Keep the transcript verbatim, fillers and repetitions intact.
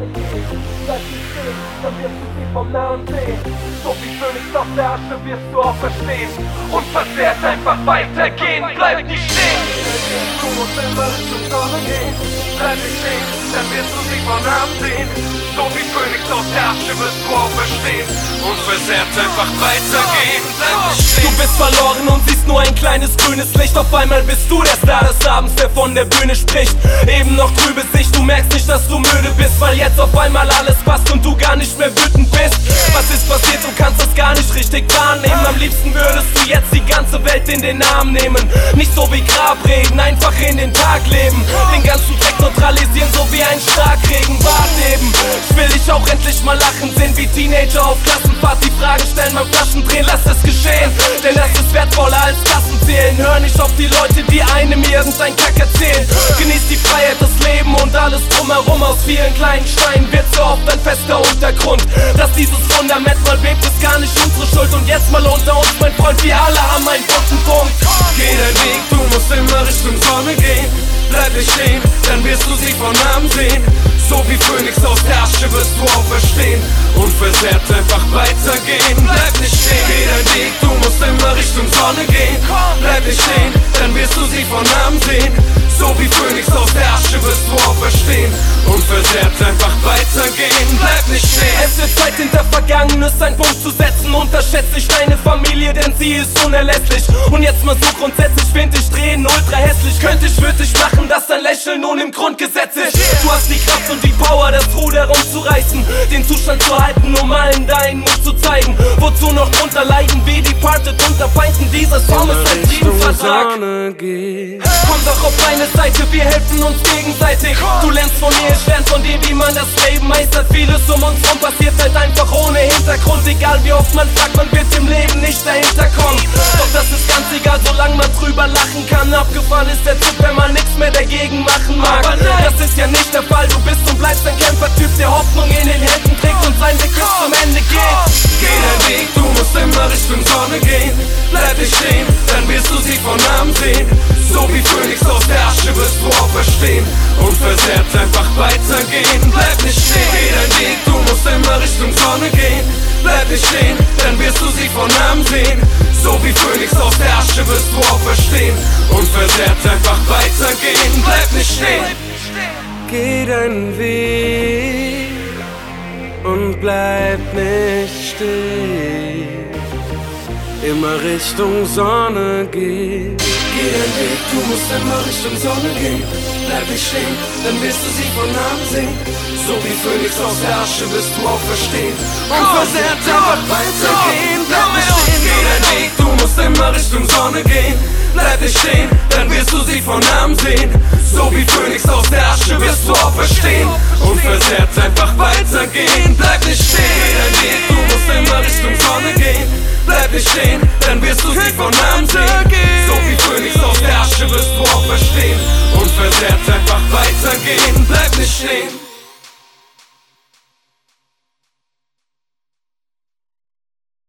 Sonne gehen. Bleib nicht stehen, dann wirst du sie vom Nahen sehen. So wie Phönix aus der Asche wirst du auferstehen. Unversehrt einfach weitergehen, bleib nicht stehen. Du musst immer Richtung Sonne gehen. Bleib nicht stehen, dann wirst du sie von Nahen sehen. So wie Phönix aus der Asche wirst du auferstehen. Unversehrt einfach weitergehen, bleib nicht stehen. Du bist verloren und siehst nur ein kleines grünes Licht. Auf einmal bist du der Star des Abends, der von der Bühne spricht. Eben noch trübe Sicht, du merkst nicht, dass du müde bist, weil jetzt auf einmal alles passt und du gar nicht mehr wütend bist. Was ist passiert, du kannst das gar nicht richtig wahrnehmen. Am liebsten würdest du jetzt die ganze Welt in den Arm nehmen. Nicht so wie Grabreden, einfach in den Tag leben. Den ganzen Dreck neutralisieren, so wie ein Starkregen. Wart eben, ich will dich auch endlich mal lachen sehen, wie Teenager auf Klassenfahrt die Fragen stellen beim Flaschendrehen. Lass es geschehen, denn das ist wertvoller als Kassenzählen. Hör nicht auf die Leute, die einem irgendein Kack erzählen. Genieß die Freiheit, das Leben und alles drumherum. Aus vielen kleinen Steinen wird so oft ein fester Untergrund. Dass dieses Fundament mal bebt, ist gar nicht unsere Schuld. Und jetzt mal unter uns, mein Freund, wir alle haben einen bunten Punkt. Geh deinen Weg, du musst immer Richtung Sonne gehen. Bleib nicht stehen, dann wirst du sie von Namen sehen. So wie Phönix aus der Asche wirst du auferstehen. Unversehrt einfach weitergehen, bleib nicht stehen. Geh deinen Weg, du musst immer Richtung Sonne gehen. Bleib nicht stehen, dann wirst du sie von Namen sehen. So wie Phönix aus der Asche wirst du auferstehen. Unversehrt einfach weitergehen, bleib nicht stehen. Es wird Zeit, hinter Vergangenes einen Punkt zu setzen. Unterschätze nicht deine Familie, denn sie ist unerlässlich. Und jetzt mal so grundsätzlich, find ich drehen ultra hässlich. Könnte ich, würde ich machen, dass dein Lächeln nun im Grundgesetz ist. Du hast die Kraft und die Power, das Ruder umzureißen, den Zustand zu halten, um allen deinen Mut zu zeigen. Wozu noch drunter leiden, wie Departed unter Feinden. Dieser Song ist ein Friedensvertrag. Komm doch auf meine Seite, wir helfen uns gegenseitig. Du lernst von mir, ich lern von dir, wie man das Leben meistert. Vieles um uns rum passiert halt einfach ohne Hintergrund. Egal wie oft man fragt, man wird im Leben nicht dahinter kommen. Doch das ist ganz egal, solange man drüber lachen kann. Abgefahren ist der Zug, wenn man nichts mehr dagegen machen mag. Das ist ja nicht der Fall, du bist und bleibst ein Kämpfertyp, der Hoffnung in den Händen trägt und sein Weg bis zum Ende geht. Geh deinen Weg, du musst immer Richtung Sonne gehen. Bleib nicht stehen, dann wirst du sie von Namen sehen. So wie Phönix aus der Asche wirst du auferstehen. Unversehrt einfach weitergehen, bleib nicht stehen. Geh deinen Weg, du musst immer Richtung Sonne gehen. Bleib nicht stehen, dann wirst du sie von Namen sehen. So wie Phönix aus der Asche wirst du auferstehen. Unversehrt einfach weitergehen, bleib nicht stehen. Geh deinen Weg und bleib nicht stehen. Immer Richtung Sonne gehen. Geh deinen Weg, du musst immer Richtung Sonne gehen. Bleib nicht stehen, dann wirst du sie von Namen sehen. So wie Phönix aus der Asche wirst du auferstehen. Unversehrt einfach weitergehen, bleib nicht stehen. Geh deinen Weg, du musst immer Richtung Sonne gehen. Bleib nicht stehen, dann wirst du sie von Namen sehen. So wie Phönix aus der Asche wirst du auferstehen. Unversehrt einfach weitergehen, bleib nicht stehen. Geh deinen Weg, du musst immer Richtung Sonne gehen. Bleib nicht stehen, dann wirst du sie von Namen sehen. So wie Phönix aus der Asche wirst du auferstehen.